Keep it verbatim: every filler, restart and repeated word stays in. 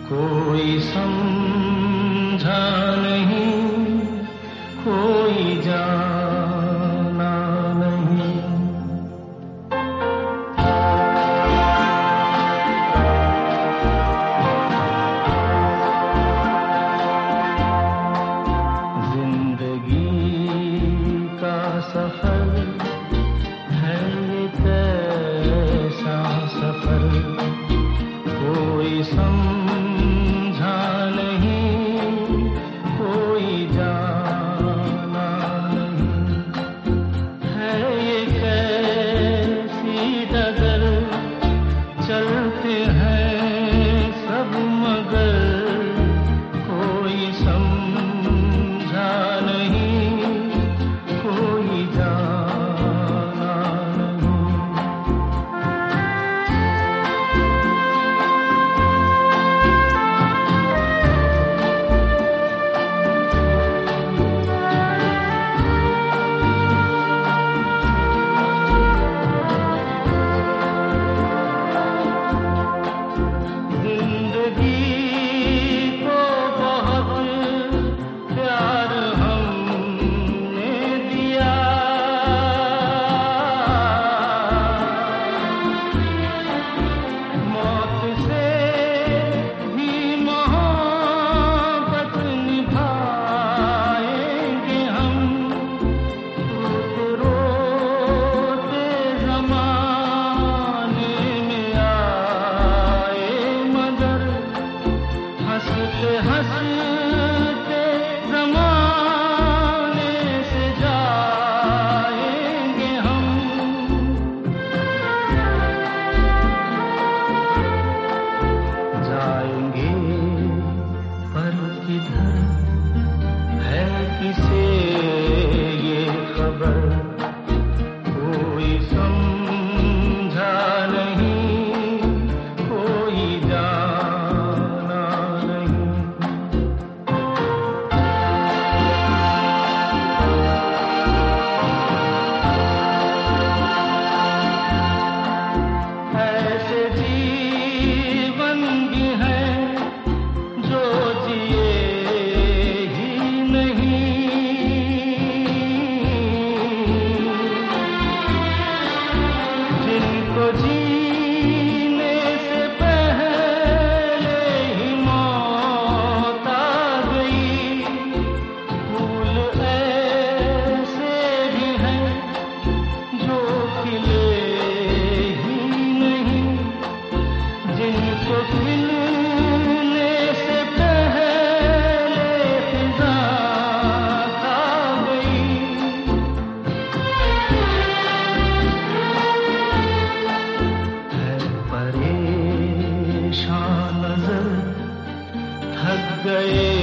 कोई समझा नहीं, कोई जाना नहीं। जिंदगी का सफर है ये कैसा सफर, कोई समझा नहीं, कोई जाना नहीं। है ये कैसी डगर, चलते हैं सब मगर, कोई समझा नहीं, कोई जाना नहीं। हंसते हंसते ज़माने से जाएंगे हम। जाएंगे पर किधर, है किसे ये खबर, कोई समझा नहीं, कोई जाना नहीं। ऐसे जीवन भी हैं जो जिए ही नहीं, जिनको जीने से पहले ही मौत आ गई। फूल ऐसे भी हैं जो खिले ही नहीं, जिनको खिलने से पहले फिजा खा गई। है परेशान नजर, थक गए